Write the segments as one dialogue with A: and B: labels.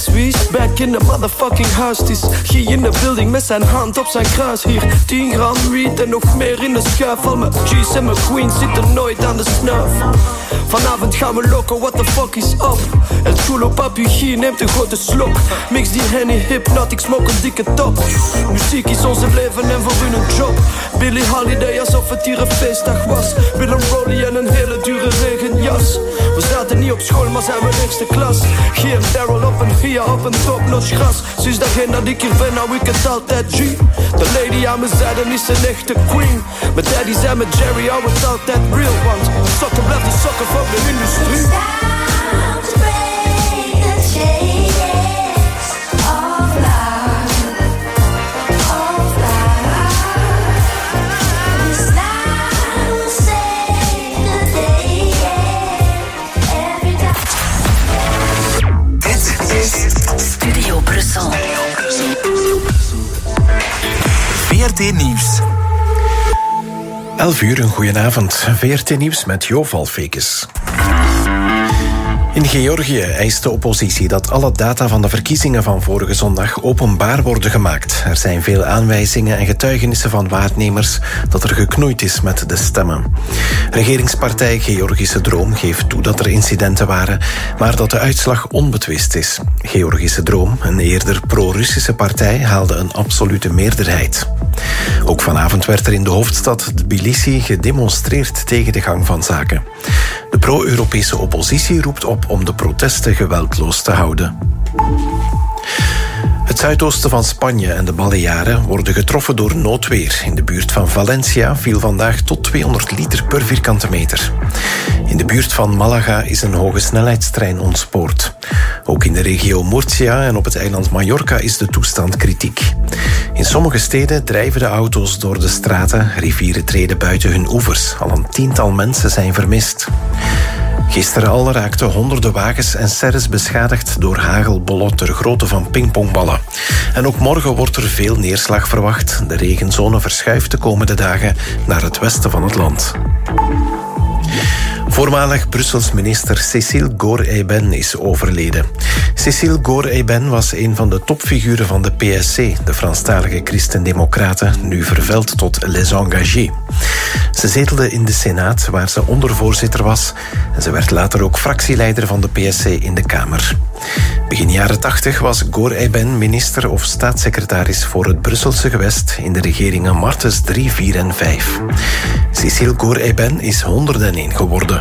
A: wie is back in the motherfucking house? Het is G in de building met zijn hand op zijn kruis. Hier 10 gram weed en nog meer in de schuif. Al mijn G's en mijn queens zitten nooit aan de snuif. Vanavond gaan we loco, what the fuck is up? El chulo papi G neemt een grote slok. Mix die Henny Hypnot, ik smoke een dikke top. Muziek is onze leven en voor hun een job. Billie Holiday alsof het hier een feestdag was. Willem Rolly en een hele dure regenjas. We zaten niet op school, maar zijn we eerste klas. Geen barrel op een Gia op een topnotch gras. Sinds dagene dat ik hier ben, nou ik het altijd G. De lady aan mijn zijde is een echte queen. Mijn daddy zei met Jerry, hou het altijd real. Want sokken blijft de sokken van de industrie.
B: Studio Brussel.
C: VRT Nieuws.
D: 11 uur, een goedenavond. VRT Nieuws met Jo Valfekes. In Georgië eist de oppositie dat alle data van de verkiezingen van vorige zondag openbaar worden gemaakt. Er zijn veel aanwijzingen en getuigenissen van waarnemers dat er geknoeid is met de stemmen. Regeringspartij Georgische Droom geeft toe dat er incidenten waren, maar dat de uitslag onbetwist is. Georgische Droom, een eerder pro-Russische partij, haalde een absolute meerderheid. Ook vanavond werd er in de hoofdstad Tbilisi gedemonstreerd tegen de gang van zaken. De pro-Europese oppositie roept op om de protesten geweldloos te houden. Het zuidoosten van Spanje en de Balearen worden getroffen door noodweer. In de buurt van Valencia viel vandaag tot 200 liter per vierkante meter. In de buurt van Malaga is een hoge snelheidstrein ontspoord. Ook in de regio Murcia en op het eiland Mallorca is de toestand kritiek. In sommige steden drijven de auto's door de straten, rivieren treden buiten hun oevers. Al een tiental mensen zijn vermist. Gisteren al raakten honderden wagens en serres beschadigd door hagelbollen ter grootte van pingpongballen. En ook morgen wordt er veel neerslag verwacht. De regenzone verschuift de komende dagen naar het westen van het land. Voormalig Brussels minister Cécile Gorre-Eyben is overleden. Cécile Gorre-Eyben was een van de topfiguren van de PSC, de Franstalige Christen-Democraten, nu verveld tot Les Engagés. Ze zetelde in de Senaat, waar ze ondervoorzitter was, en ze werd later ook fractieleider van de PSC in de Kamer. Begin jaren 80 was Gorre-Eyben minister of staatssecretaris voor het Brusselse gewest in de regeringen Martens 3, 4 en 5. Cécile Gorre-Eyben is 101 geworden.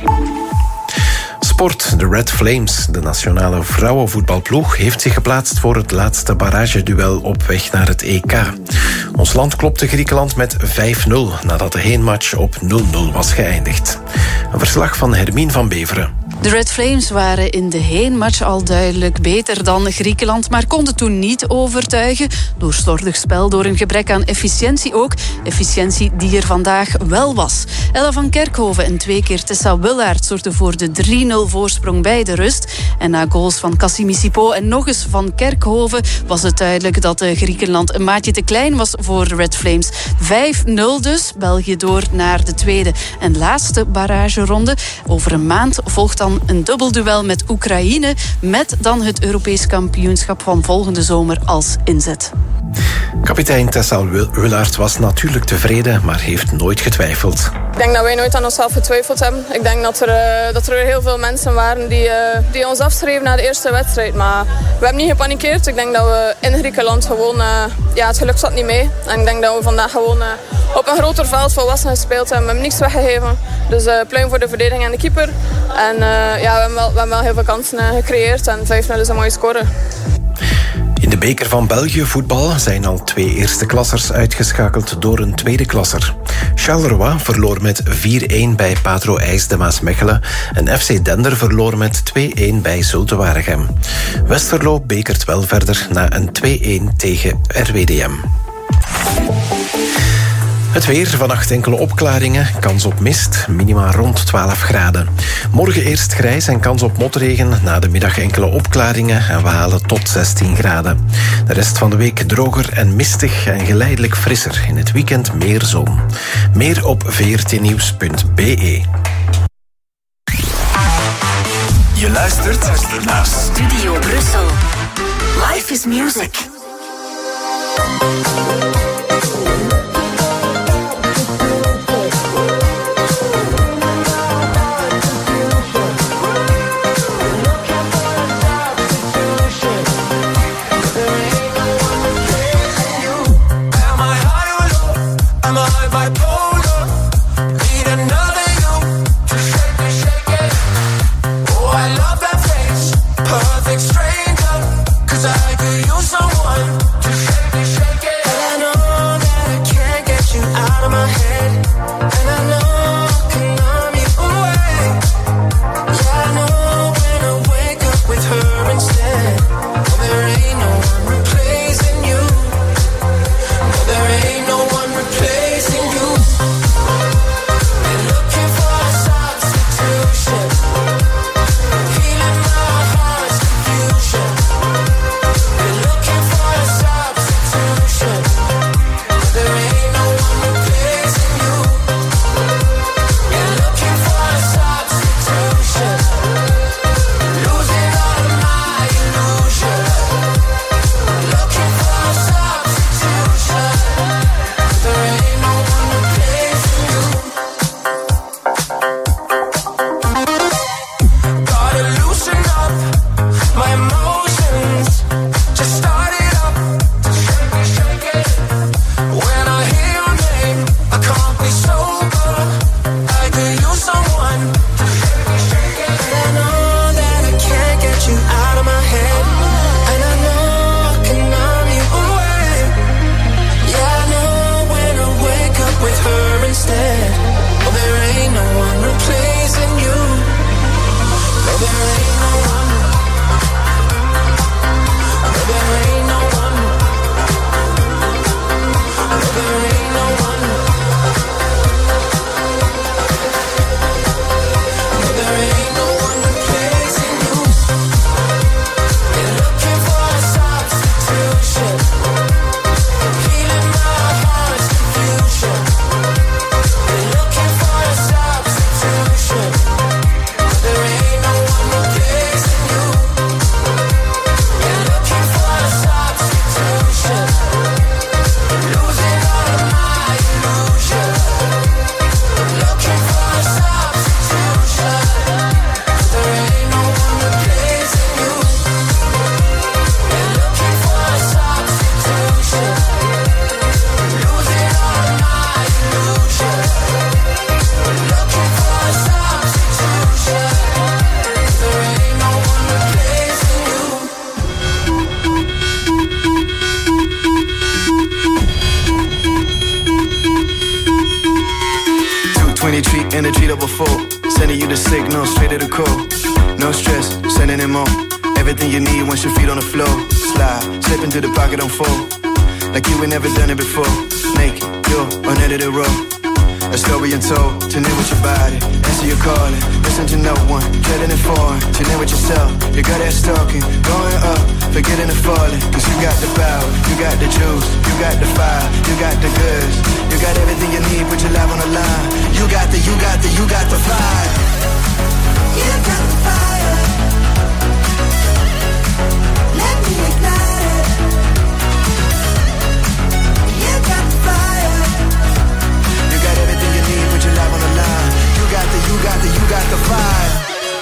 D: Sport. De Red Flames, de nationale vrouwenvoetbalploeg, heeft zich geplaatst voor het laatste barrageduel op weg naar het EK. Ons land klopte Griekenland met 5-0 nadat de heenmatch op 0-0 was geëindigd. Een verslag van Hermine van Beveren.
E: De Red Flames waren in de heenmatch al duidelijk beter dan Griekenland, maar konden toen niet overtuigen. Door slordig spel, door een gebrek aan efficiëntie ook. Efficiëntie die er vandaag wel was. Ella van Kerkhoven en 2 keer Tessa Willaert zorgden voor de 3-0 voorsprong bij de rust. En na goals van Cassimi Sipo en nog eens van Kerkhoven was het duidelijk dat Griekenland een maatje te klein was voor de Red Flames. 5-0 dus. België door naar de tweede en laatste barrageronde. Over een maand volgt dan een dubbelduel met Oekraïne, met dan het Europees kampioenschap van volgende zomer als inzet.
D: Kapitein Tessa Willaert was natuurlijk tevreden, maar heeft nooit getwijfeld.
F: Ik denk dat wij nooit aan onszelf getwijfeld hebben. Ik denk dat er heel veel mensen waren die ons afschreven na de eerste wedstrijd. Maar we hebben niet gepanikeerd. Ik denk dat we in Griekenland gewoon... het geluk zat niet mee. En ik denk dat we vandaag gewoon op een groter veld volwassen gespeeld hebben. We hebben niks weggegeven. Dus pluim voor de verdediging en de keeper. En we hebben wel heel veel kansen gecreëerd. En 5-0 is een mooie score.
D: In de beker van België voetbal zijn al 2 eersteklassers uitgeschakeld door een tweede klasser. Charleroi verloor met 4-1 bij Patro IJs de Maasmechelen en FC Dender verloor met 2-1 bij Zulte Waregem. Westerlo bekert wel verder na een 2-1 tegen RWDM. Het weer, vannacht enkele opklaringen, kans op mist, minima rond 12 graden. Morgen eerst grijs en kans op motregen, na de middag enkele opklaringen en we halen tot 16 graden. De rest van de week droger en mistig en geleidelijk frisser. In het weekend meer zon. Meer op vrtnieuws.be.
C: Je luistert luistert naar
B: Studio Brussel. Life is music.
G: Energy double full, sending you the signal straight to the core. No stress, sending him on. Everything you need once your feet on the floor. Slide, slip into the pocket on full, like you ain't never done it before. Naked, pure, unedited raw. A story untold, tune in with your body. Answer your calling, listen to no one. Treading it forward, tune in with yourself. You got that stalking, going up, forgetting the falling. Cause you got the power, you got the juice, you got the fire, you got the goods. You got everything you need, put your life on the line. You got the fire.
H: You got the fire. Let me ignite it. You got the fire.
G: You got everything you need, put your life on the line. You got the fire.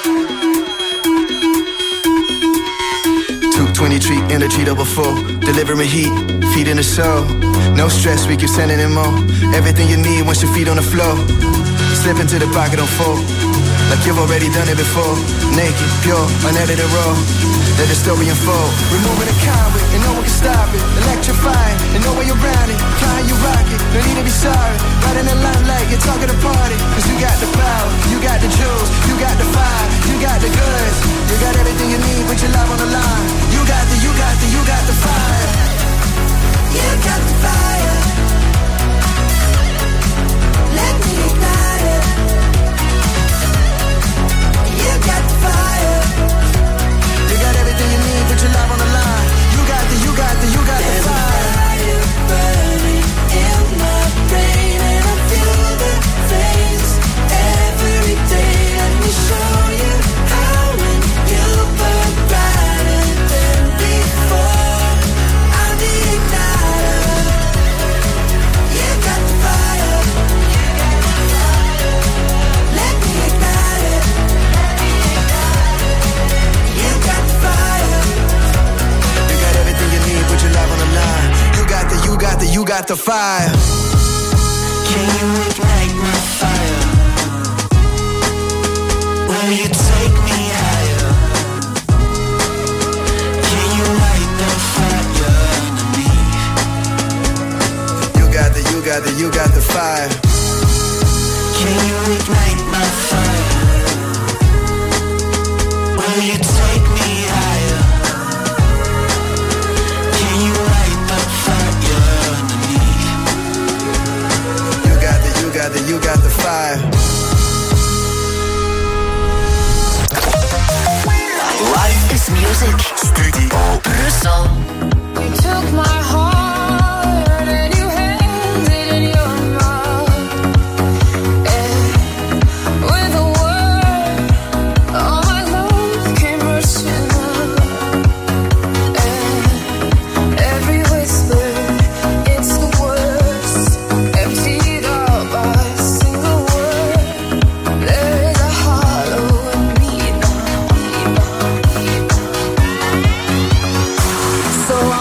G: 223 energy double full, delivering heat, feeding the soul. No stress, we keep sending it more. Everything you need once your feet on the floor. Slip into the pocket on full, like you've already done it before. Naked, pure, unedited raw. Let the story unfold. Removing the convict, and no one can stop it. Electrifying, and no way around it. Flying, you rock it, no need to be sorry. Right in the limelight, you're talking to party. Cause you got the power, you got the juice, you got the fire, you got the goods. You got everything you need, put your life on the line. You got the fire.
H: You got the fire. Let me ignite it. You got the fire.
G: You got everything you need, put your life on the line. You got the fire.
H: Fire burning in my brain, and I feel the flames every day. Let me show you how when you
G: got the fire.
H: Can you ignite my fire? Will you take me higher? Can you light the fire underneath?
G: You got the fire.
H: Can you ignite my fire? Will you take me higher? Can you light the fire underneath?
G: You got the fire.
B: Life is music. Studio Brussel.
F: You took my heart and you held it in your mouth. And with a word, all my love came rushing out. And every whisper, it's the worst, emptied out by a single word. There is a hollow in me now. So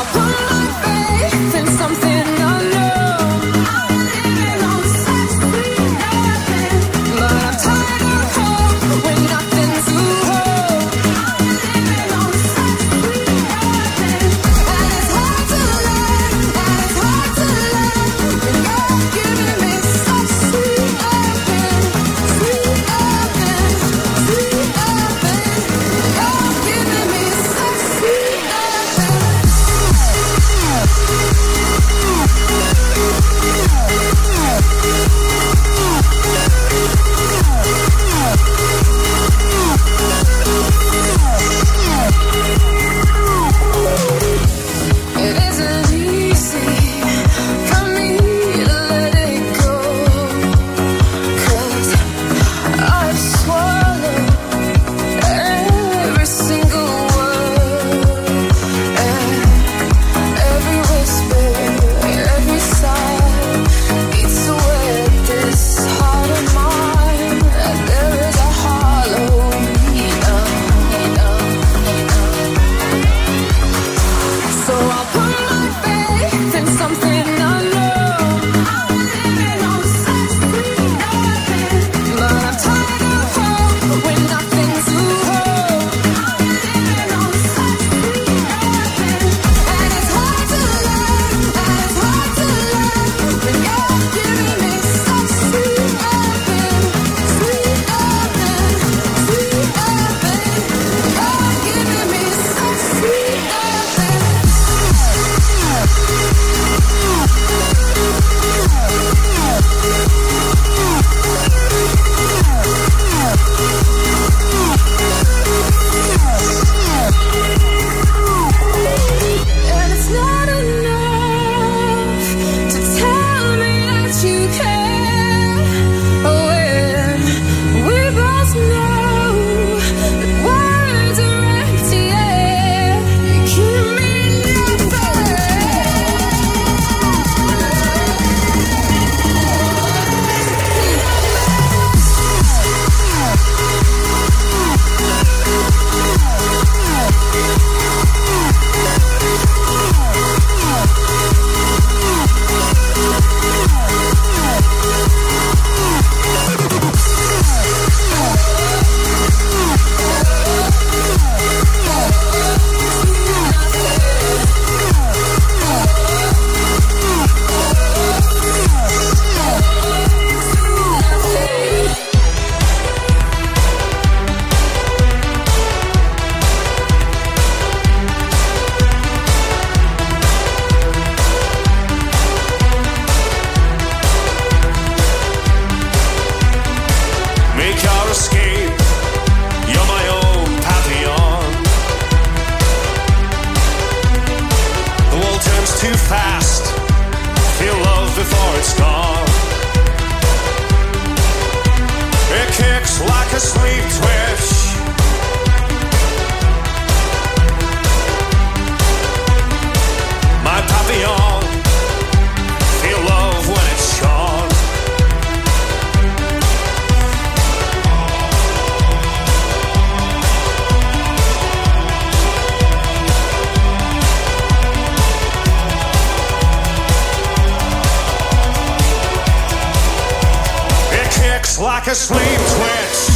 I: like a sleep twitch.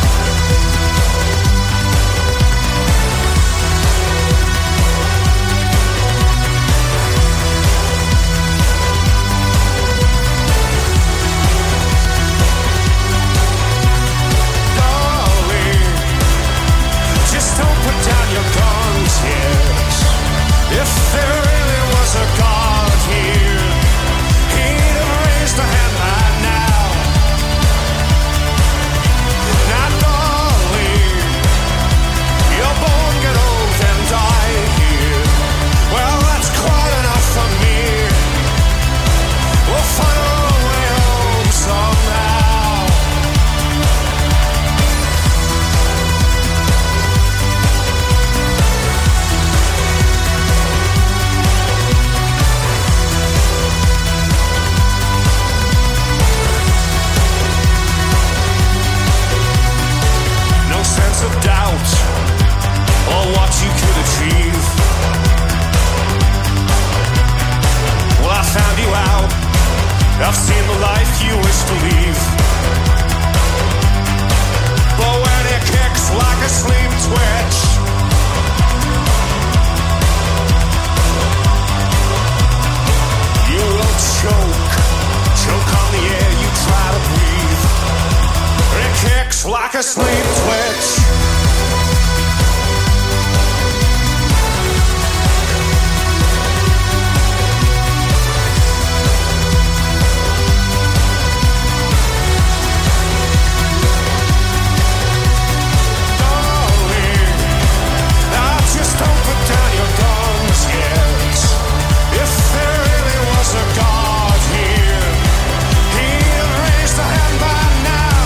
I: If there really was a God here, he'd have raised a hand by now. Now, darling, you're born, get old, and die here. Well, that's quite enough for me. We'll find our way home somehow. Of doubt or what you could achieve. Well, I found you out. I've seen the life you wish to leave. But when it kicks like a sleep twitch, you will choke on the air you try to breathe. It kicks like a sleep twitch. Darling, now just don't put down your guns yet. If there really was a God here, he'd have raised a hand by now.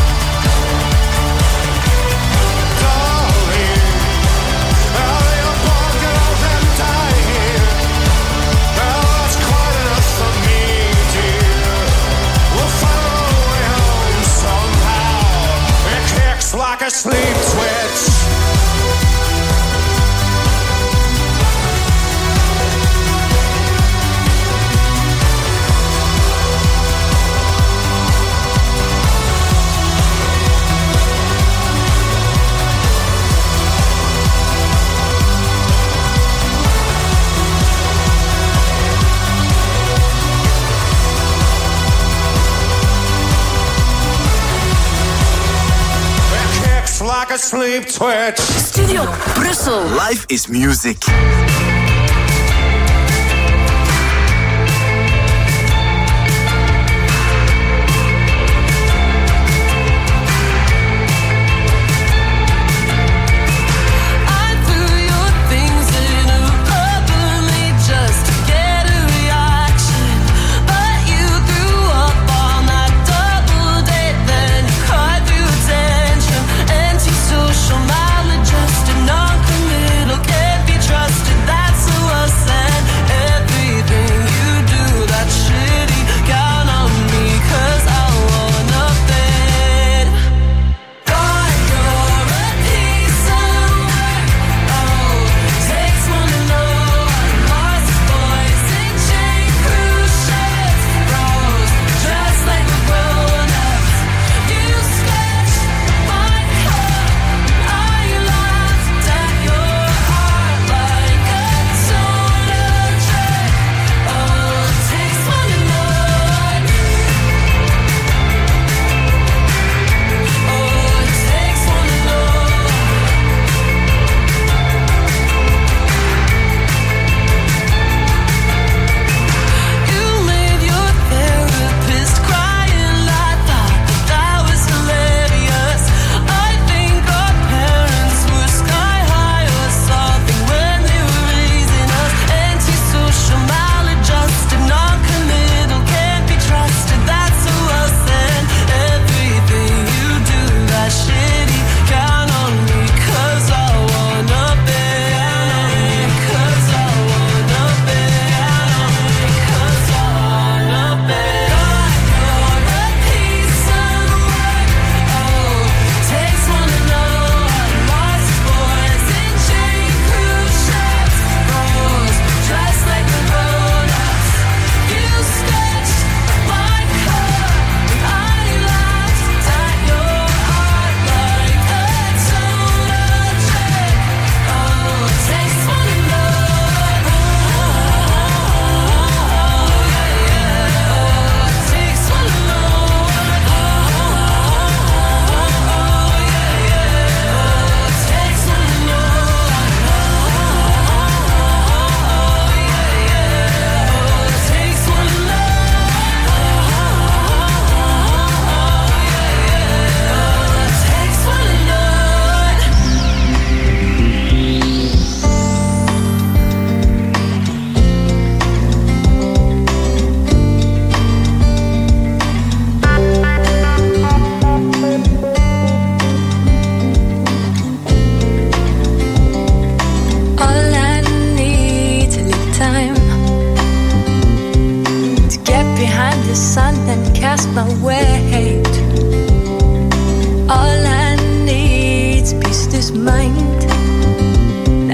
I: Like a sleep twitch. Like a sleep twitch.
B: Studio Brussel.
C: Life is music.
H: Social mileage, just a non-committal, can't be trusted. That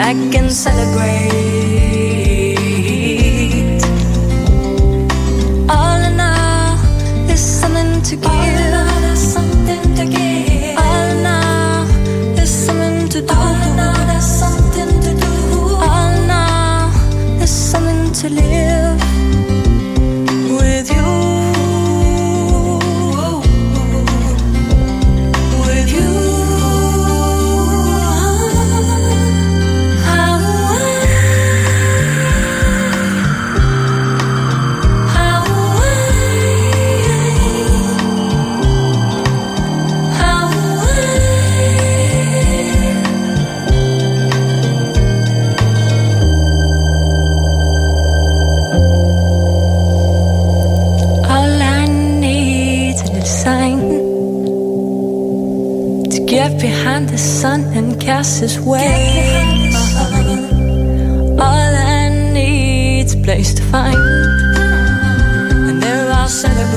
J: I can celebrate. All in all, there's something to give. All in all, there's something to do. All in all, there's something to do. All in all, there's something to live with you. Behind the sun and cast his way. All I need's a place to find, and there I'll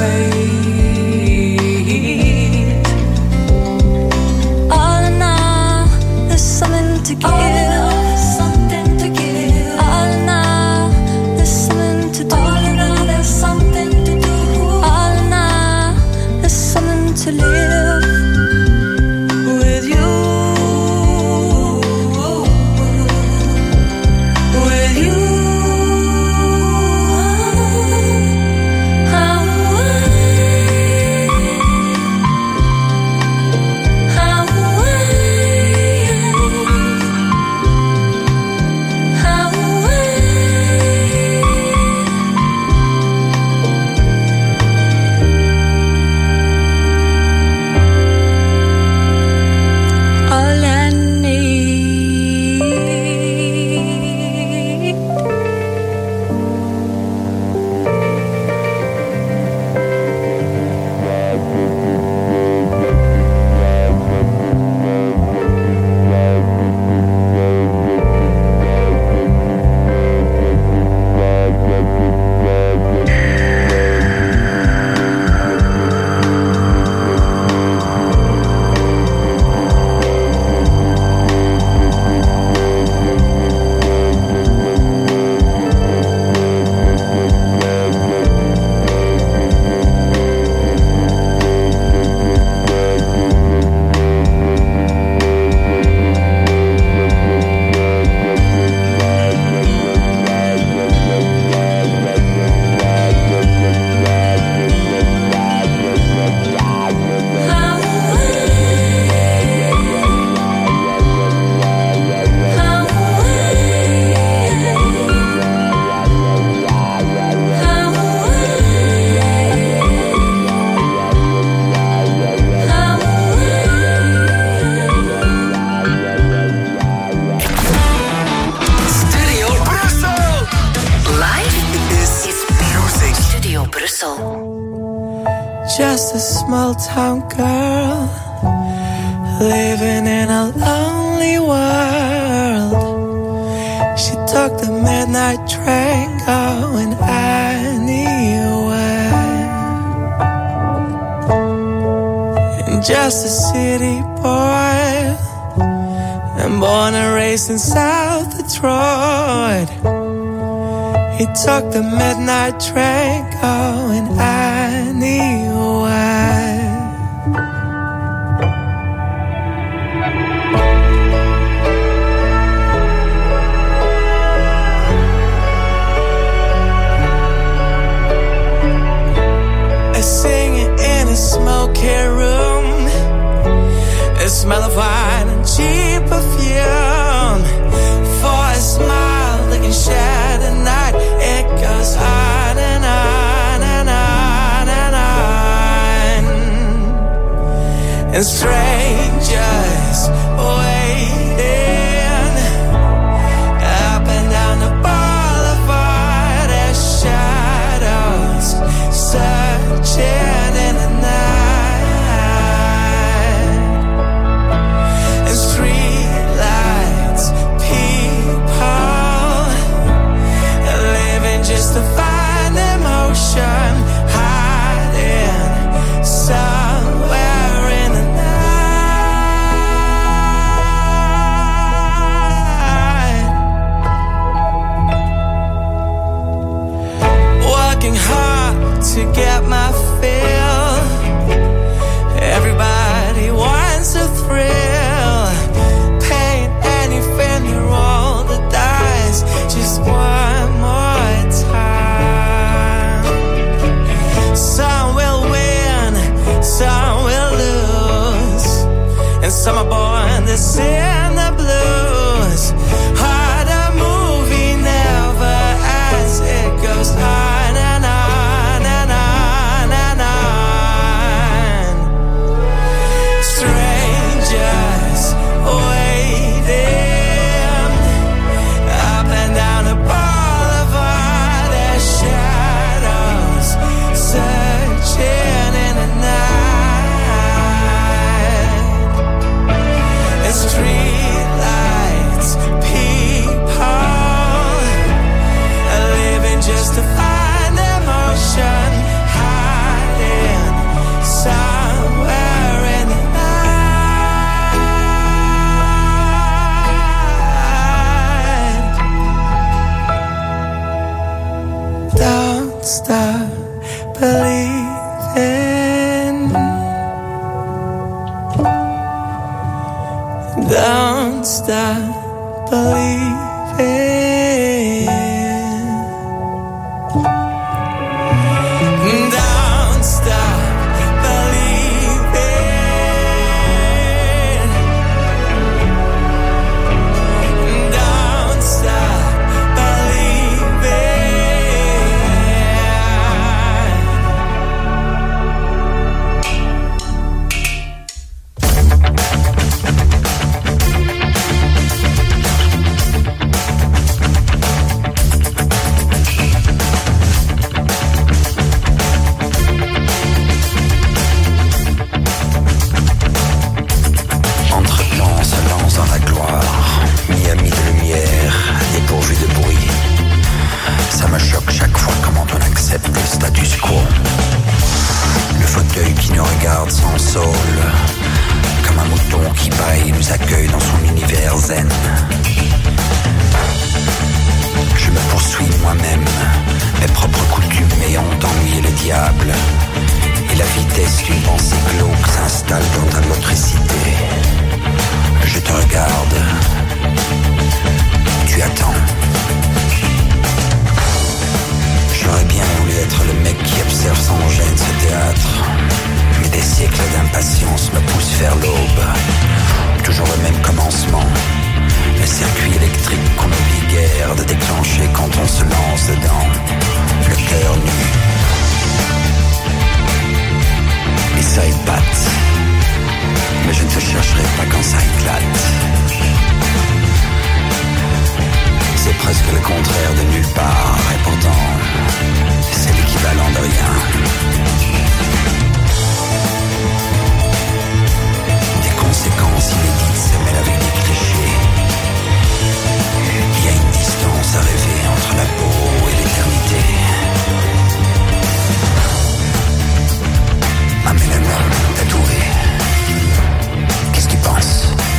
J: celebrate. All in all, there's something to give. All in all, there's something to do. All in all, there's something to do. All in all, there's something to live.
H: Just a small town girl living in a lonely world. She took the midnight train going anywhere. And just a city boy, and born and raised in South Detroit. He took the midnight train going anywhere. Singing in a smoky room, a smell of wine and cheap perfume. For a smile that can share the night, it goes on and on and on and on. And strangers waiting up and down the boulevard as shadows searching in the night. And street lights, people living just to find emotion, hiding somewhere in the night. born to sing the blues. Heart a movie never ends. It goes on and on and on and on. Strangers waiting up and down the boulevard. There's shadows searching in the night. And street lights, people living just to find emotion, hiding somewhere in the night. Don't stop believing. Don't stop believing. Don't stop believing. Don't stop
K: Entre-temps se lance dans la gloire, mi-ami de lumière, dépourvu de bruit. Ça me choque chaque fois comment on accepte le status quo. Le fauteuil qui nous regarde sans saule, comme un mouton qui bâille et nous accueille dans son univers zen. Je me poursuis moi-même, mes propres coutumes ayant ennuyé le diable. Et la vitesse d'une pensée glauque s'installe dans ta motricité. Je te regarde, tu attends. J'aurais bien voulu être le mec qui observe sans gêne ce théâtre. Mais des siècles d'impatience me poussent vers l'aube. Toujours le même commencement. Le circuit électrique qu'on oublie guère de déclencher quand on se lance dedans. Le cœur nu. Et ça épate. Mais je ne te chercherai pas quand ça éclate. C'est presque le contraire de nulle part. Et pourtant, c'est l'équivalent de rien. Des conséquences inédites se mêlent avec des clichés. Il y a une distance à rêver entre la peau et l'éternité. Un mélanome tatoué. Qu'est-ce que tu penses?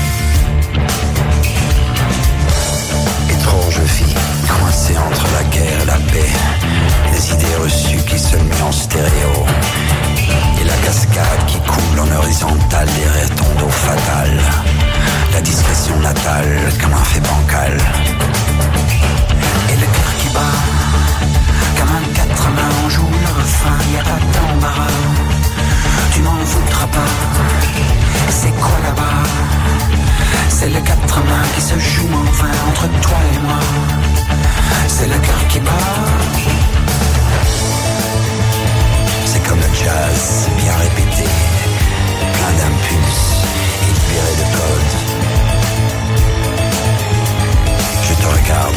K: Étrange vie, coincée entre la guerre et la paix. Des idées reçues qui se muent en stéréo. Et la cascade qui coule en horizontale derrière ton dos fatal. La discrétion natale comme un fait bancal. Et le cœur qui bat, comme un quatre mains, on joue le refrain, y a pas d'embarras. Tu m'en voudras pas. Et c'est quoi là-bas? C'est le quatre mains qui se joue enfin entre toi et moi. C'est le cœur qui bat. C'est comme le jazz, bien répété, plein d'impulses, libéré de codes. Je te regarde.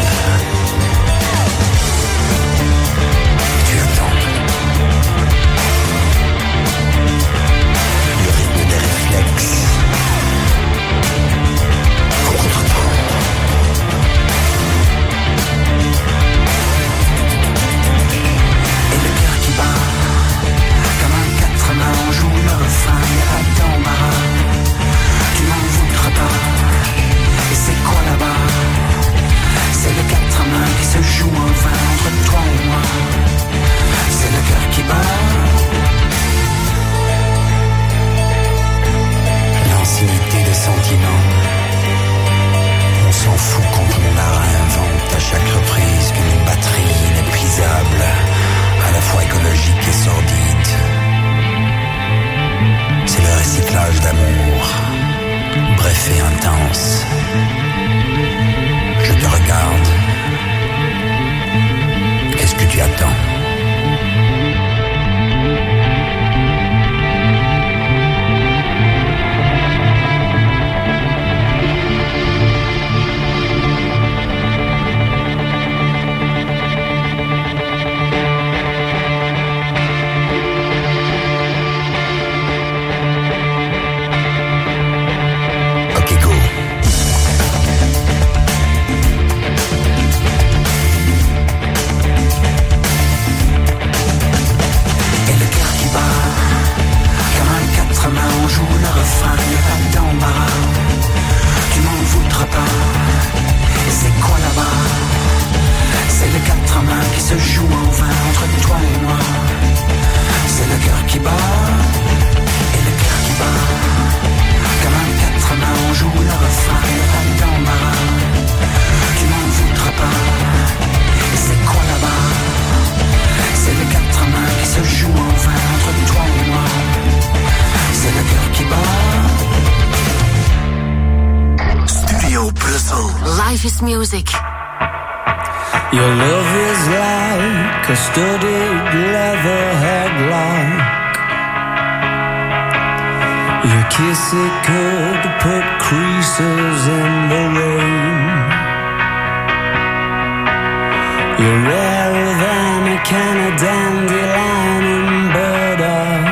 K: Tu attends. Le rythme des réflexes. Contre-temps. Et le cœur qui bat. Comme un quatre mains, on joue le refrain, y'a pas d'embarras. Tu m'en voudras.
C: Universal.
B: Life is music.
H: Your love is like a studded leather headlock. Your kiss, it could put creases in the rain. You're rarer than a can of dandelion and burdock.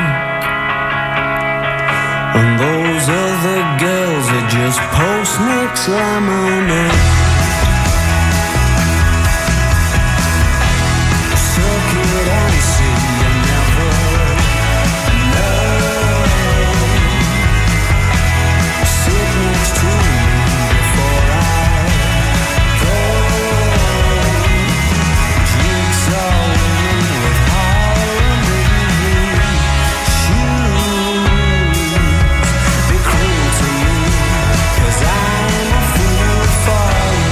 H: And those other girls are just post-mix lemonade. Be cruel to you, 'cause I'm a fool for you.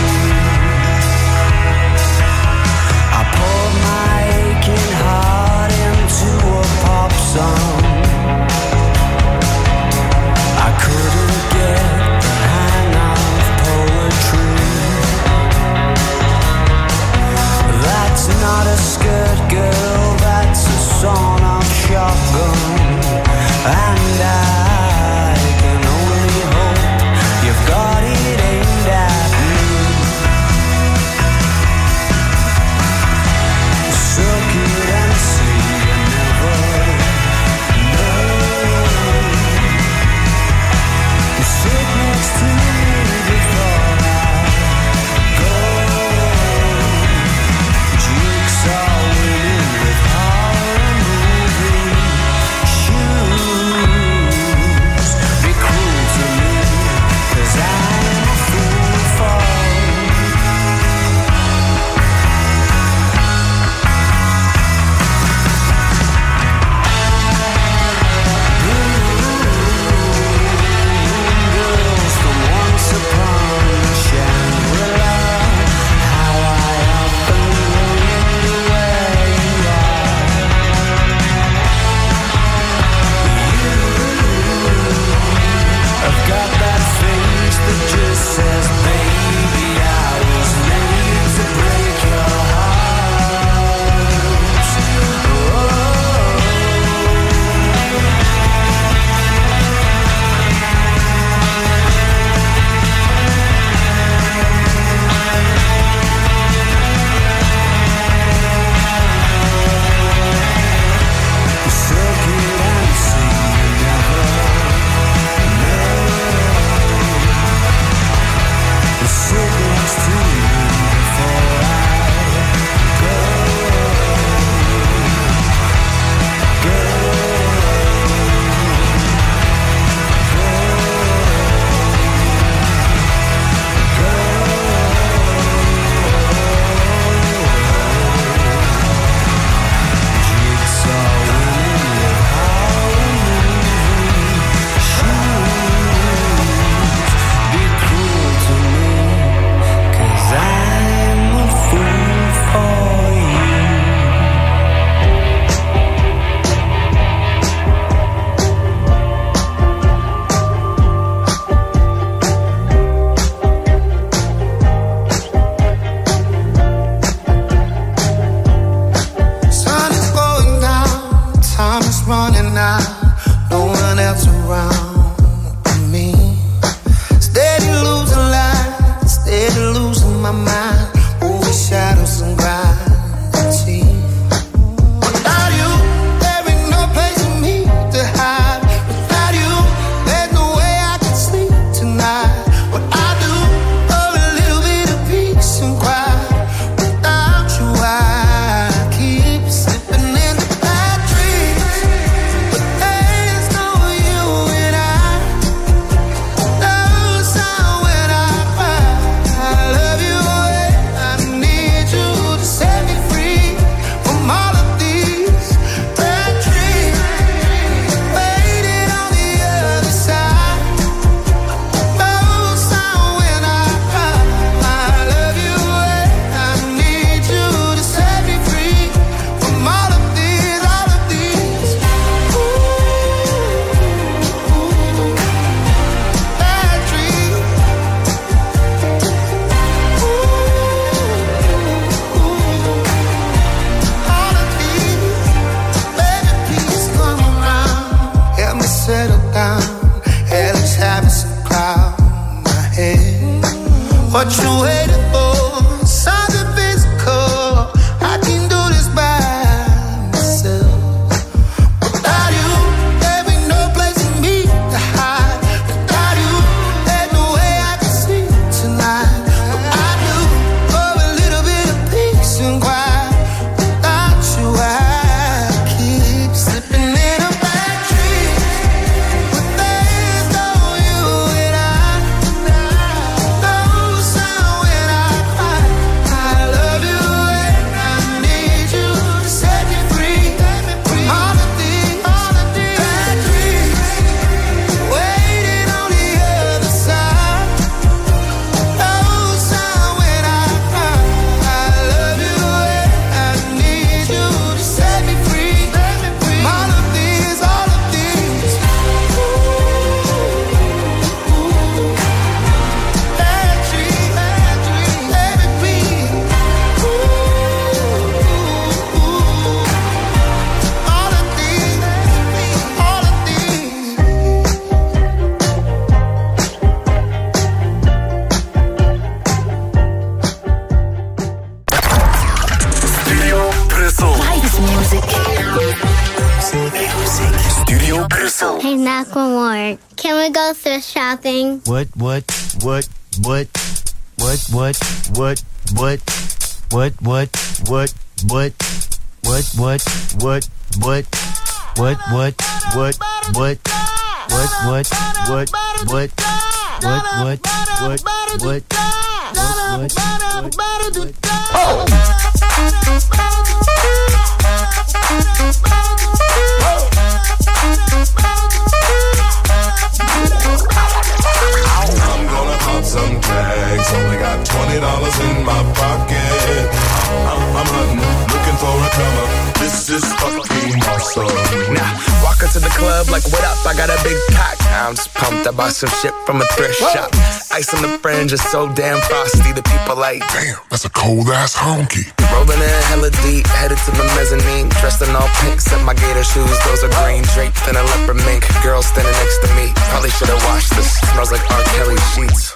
L: What you waiting for? Something physical. I can do this by myself. Without you, there be no place for me to hide. Without you, there's no way I can sleep tonight. But I do for a little bit of peace and quiet. Without you, I keep slipping in a bad dream. But there's no you and I. No sound when I cry. I love you and I need you to set me free. All of these bad dreams waiting on the other side. No sound when I cry. I love you and I need you to set me free. All of these bad dreams, let me breathe. All of these.
C: Studio Brussel.
B: Vibes Music.
C: Studio Brussel.
M: Hey, Macklemore, can we go thrift shopping?
N: What?
I: I'm gonna pop some tags. Only got $20 in my pocket. I'm hunting, looking for a comer. This is fucking awesome.
O: Now, walk into the club like, what up? I got a big pack. I'm just pumped. I bought some shit from a thrift shop. Ice on the fringe is so damn frosty. The people like,
I: Damn, that's a cold ass honky.
O: rolling in hella deep, headed to the mezzanine. Dressed in all pink, set my gator shoes. Those are green, draped in a leopard mink. Girl standing next to me. Probably should've washed this. Smells like R. Kelly sheets.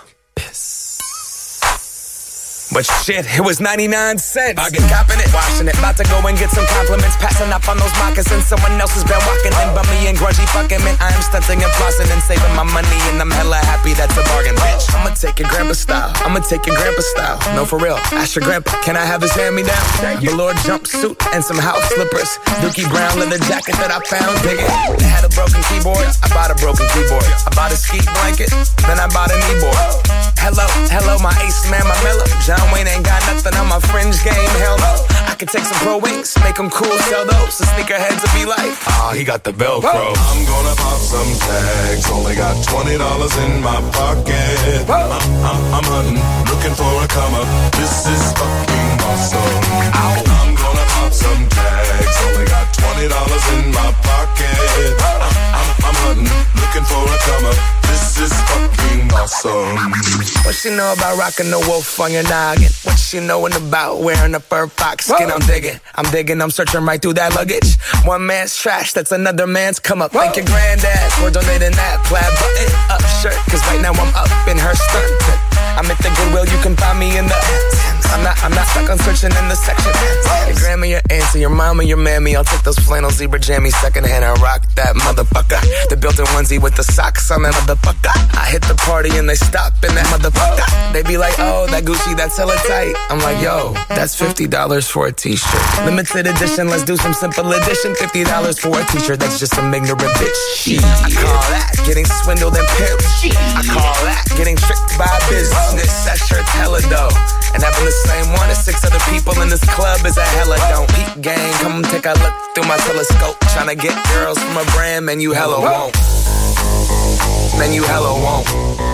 O: But shit, it was 99 cents. I get copping it, washing it. About to go and get some compliments. Passing up on those moccasins. Someone else has been walking in bummy and grungy fucking man. I am stunting and flossing and saving my money. And I'm hella happy that's a bargain, bitch. I'ma take your grandpa style. I'ma take your grandpa style. No, for real. Ask your grandpa, can I have his hand-me-down? Velour jumpsuit and some house slippers. Dookie brown leather jacket that I found. Dig it. It had a broken keyboard. I bought a broken keyboard. I bought a ski blanket. Then I bought a kneeboard. Hello, my ace man, my mellow. John Wayne ain't got nothing on my fringe game, hell no. I could take some pro wings, make them cool, sell those. The sneakerheads will be like, he got the Velcro.
I: I'm gonna pop some tags. Only got $20 in my pocket. I'm hunting, looking for a comer. This is fucking awesome. I'm gonna pop some tags. Only got $20 in my pocket. I'm hunting, looking for a comer. This is fucking awesome.
O: What she know about rocking the wolf on your noggin? What she knowin' about wearing a fur fox skin? I'm digging, I'm searching right through that luggage. One man's trash, that's another man's come up. Thank your granddad for donating that plaid button up shirt. Cause right now I'm up in her skirt. I'm at the Goodwill, you can find me in the I'm not stuck on searching in the section. Your grandma, your auntie, your mama, your mammy. I'll take those flannel zebra jammies secondhand and rock that motherfucker. The built-in onesie with the socks on that motherfucker. I hit the party and they stop in that motherfucker. They be like, oh, that Gucci, that's hella tight. I'm like, yo, that's $50 for a t-shirt. Limited edition, let's do some simple edition. $50 for a t-shirt, that's just some ignorant bitch. I call that getting swindled and pimped. I call that getting tricked by business. That shirt's hella dope. And having the same one as 6 other people in this club is a hella don't. Peep gang, come take a look through my telescope. Tryna get girls from a brand, man, you hella won't. Man, you hella won't.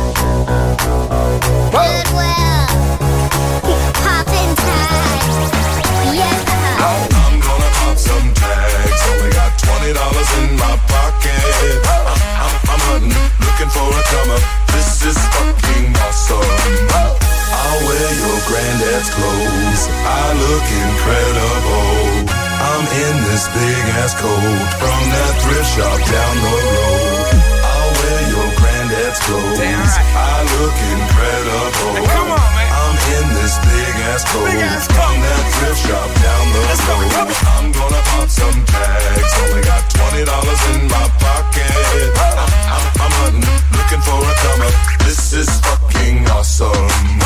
M: Goodwill. Poppin' tags. Yeah.
I: I'm gonna pop some tags. Only got $20 in my pocket. I'm hunting, looking for a comer. This is fucking awesome. I'll wear your granddad's clothes. I look incredible. I'm in this big ass coat from that thrift shop down the road. I'll wear your granddad's clothes. I look incredible.
O: Hey, come on, man.
I: ass coat from that thrift shop down the road. I'm gonna pop some tags. Only got $20 in my pocket. I'm hunting, looking for a come up. This is fucking awesome.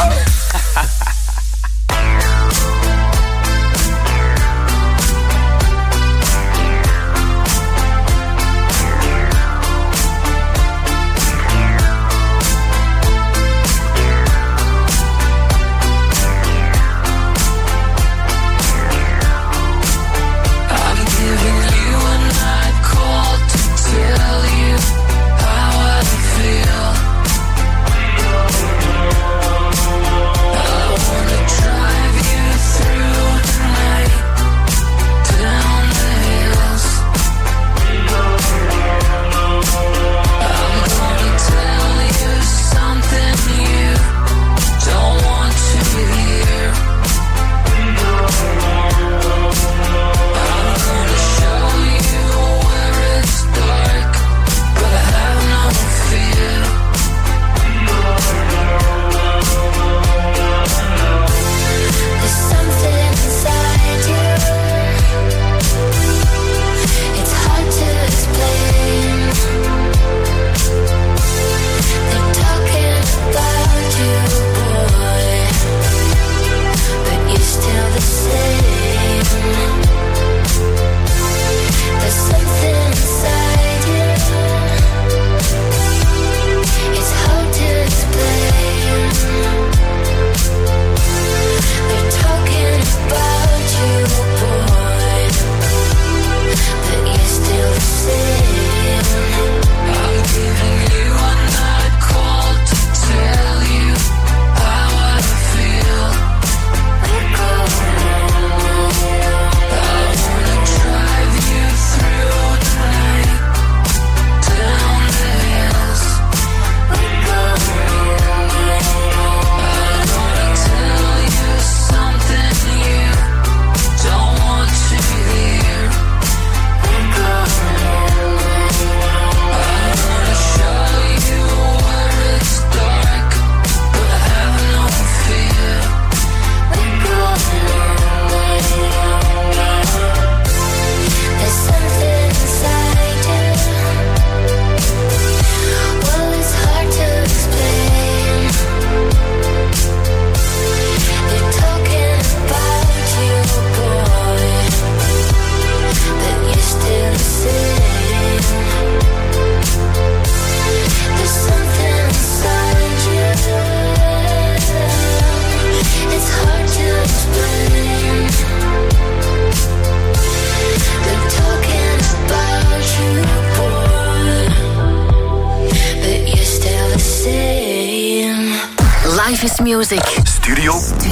B: Life is Music.
C: Studio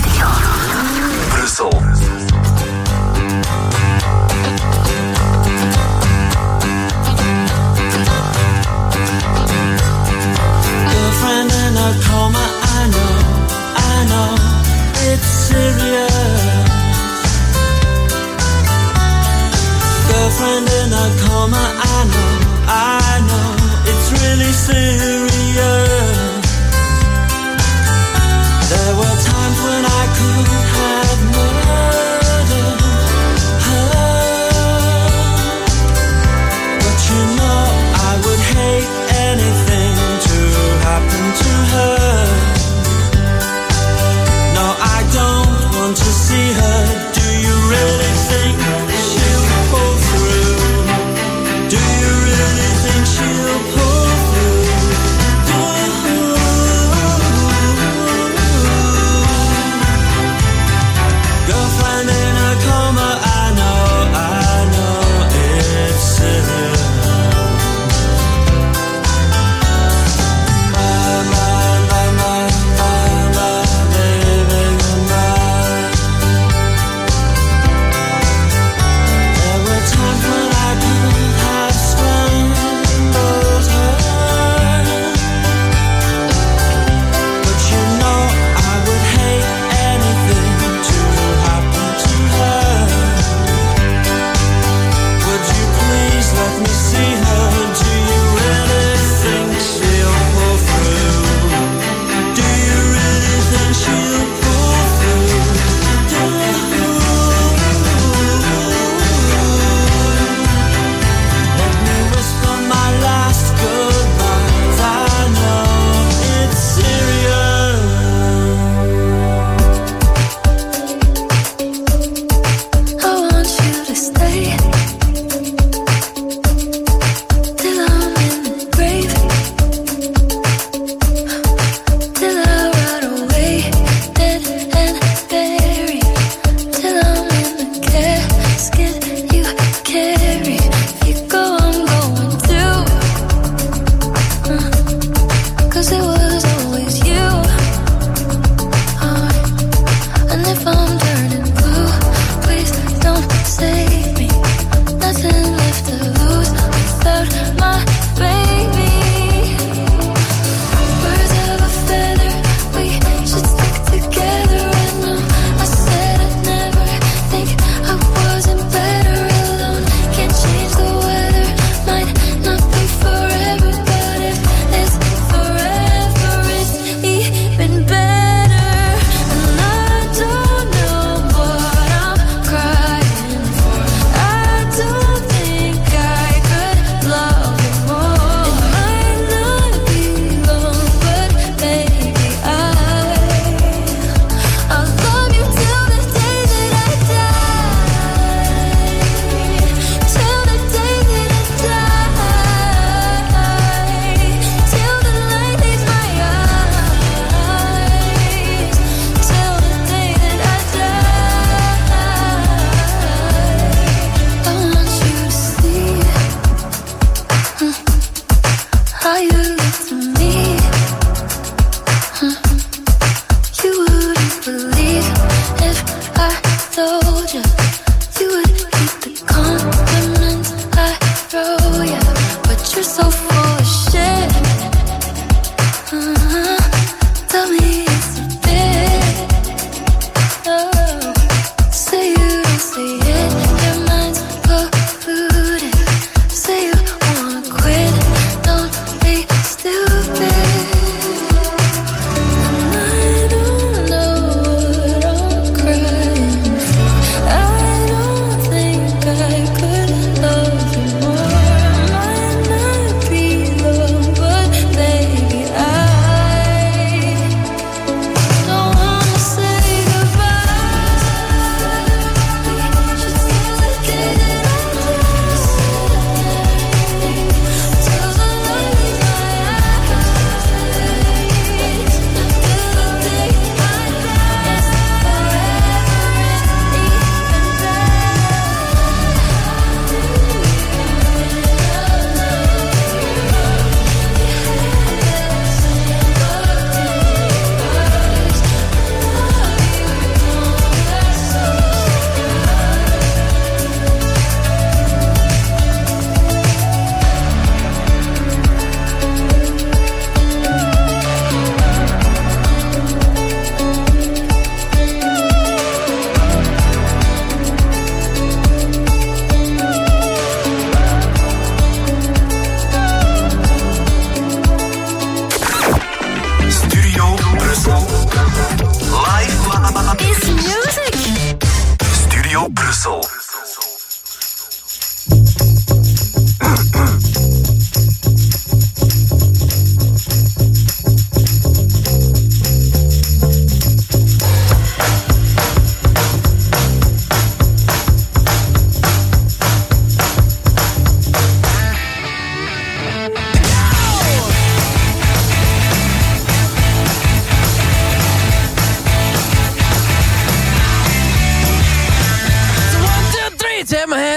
C: Brussel.
H: Girlfriend in a coma, I know, it's serious. Girlfriend in a coma, I know, it's really serious. There were times when I could have murdered her, but you know I would hate anything to happen to her.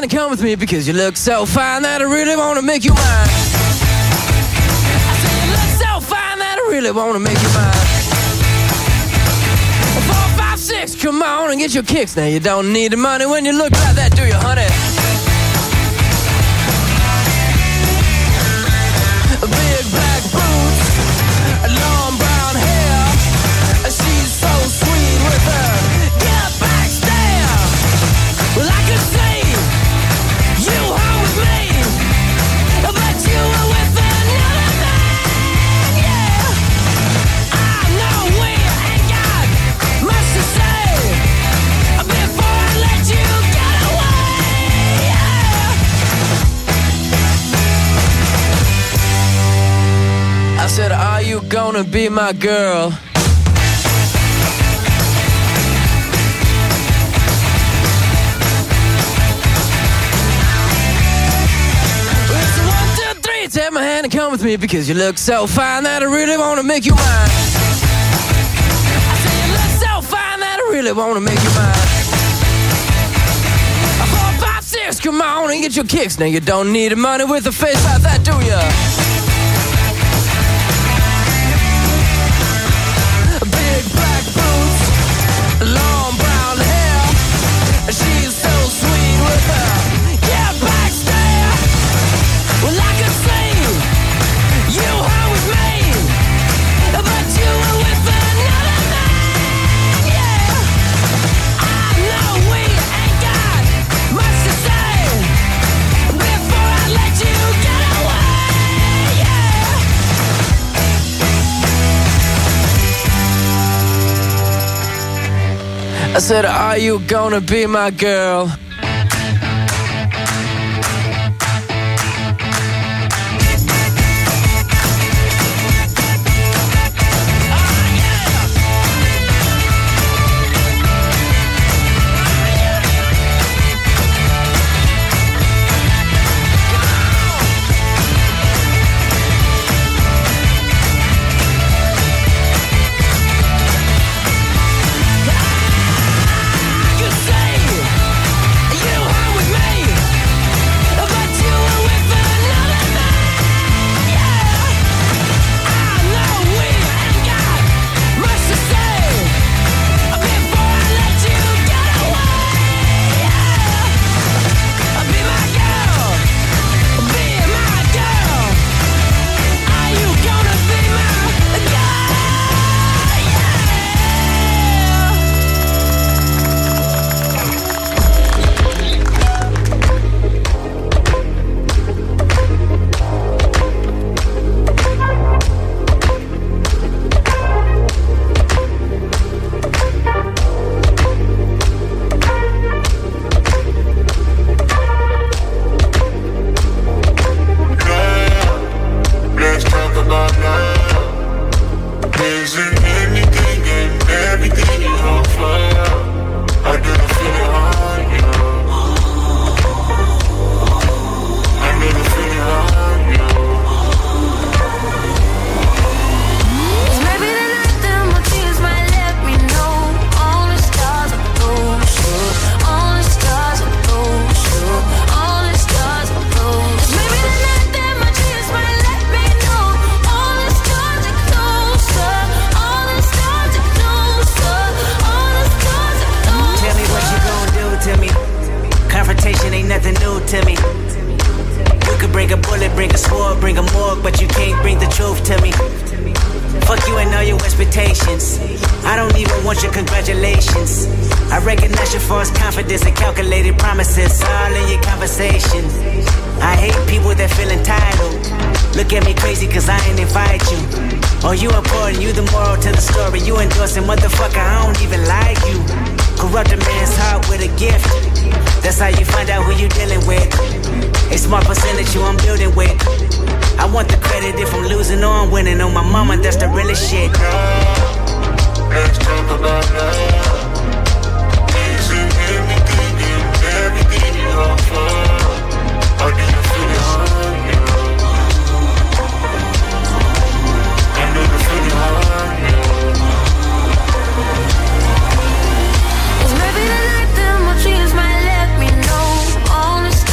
N: and come with me because you look so fine that I really wanna make you mine. I say you look so fine that I really wanna make you mine. 4, 5, 6, come on and get your kicks. Now you don't need the money when you look like that, do you, honey? Big black boots, long brown hair. She's so sweet with her get back stare. Well, I could say you home with me, but you were with another man, yeah. I know we ain't got much to say before I let you get away, yeah. I said, are you gonna be my girl? Take my hand and come with me because you look so fine that I really wanna make you mine. I say you look so fine that I really wanna make you mine. 4, 5, 6, come on and get your kicks. Now you don't need the money with a face like that, do ya? Big black boots, long brown hair. She's so sweet with her get back stare. Well, I could say you home with me, but you were with another man, yeah. I know we ain't got much to say before I let you get away, yeah. I said, are you gonna be my girl?
I: Let's talk about love. Is it anything and everything you offer? Or do you feel it on you? I know the feeling on you.
P: Cause maybe the night that my dreams might let me know all this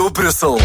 C: Studio Brussel.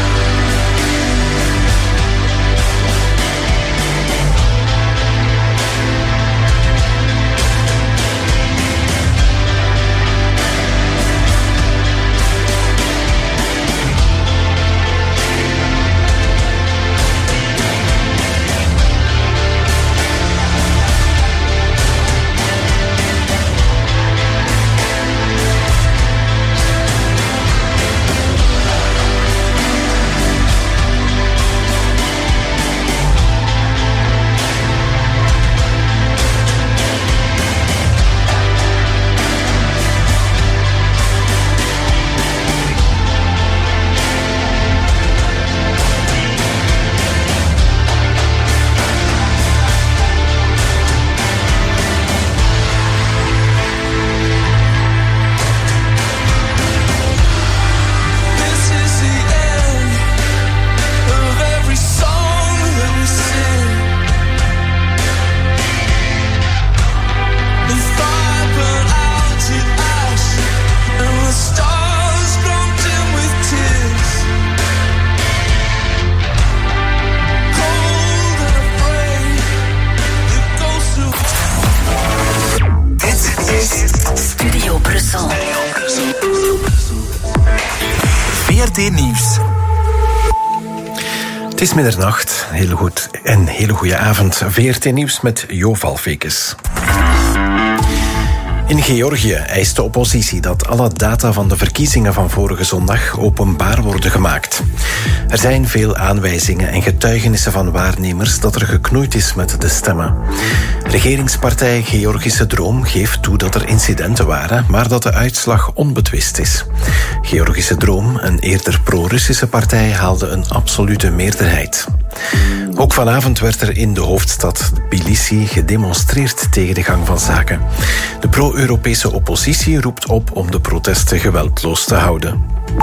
D: Nieuws. Het is middernacht. Heel goed. Een hele goede avond. VRT Nieuws met Jo Valfekes. In Georgië eist de oppositie dat alle data van de verkiezingen van vorige zondag openbaar worden gemaakt. Er zijn veel aanwijzingen en getuigenissen van waarnemers dat er geknoeid is met de stemmen. Regeringspartij Georgische Droom geeft toe dat er incidenten waren, maar dat de uitslag onbetwist is. Georgische Droom, een eerder pro-Russische partij, haalde een absolute meerderheid. Ook vanavond werd er in de hoofdstad Tbilisi gedemonstreerd tegen de gang van zaken. De pro-Europese oppositie roept op om de protesten geweldloos te houden.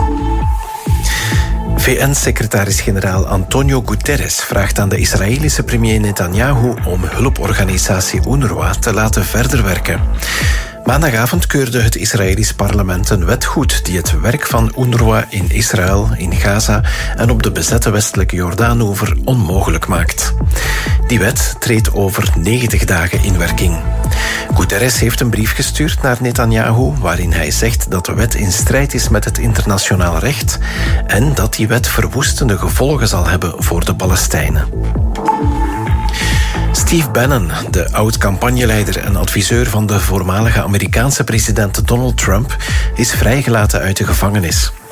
D: VN-secretaris-generaal Antonio Guterres vraagt aan de Israëlische premier Netanyahu om hulporganisatie UNRWA te laten verder werken. Maandagavond keurde het Israëlisch parlement een wet goed die het werk van UNRWA in Israël, in Gaza en op de bezette westelijke Jordaanoever onmogelijk maakt. Die wet treedt over 90 dagen in werking. Guterres heeft een brief gestuurd naar Netanyahu waarin hij zegt dat de wet in strijd is met het internationaal recht en dat die wet verwoestende gevolgen zal hebben voor de Palestijnen. Steve Bannon, de oud-campagneleider en adviseur van de voormalige Amerikaanse president Donald Trump, is vrijgelaten uit de gevangenis.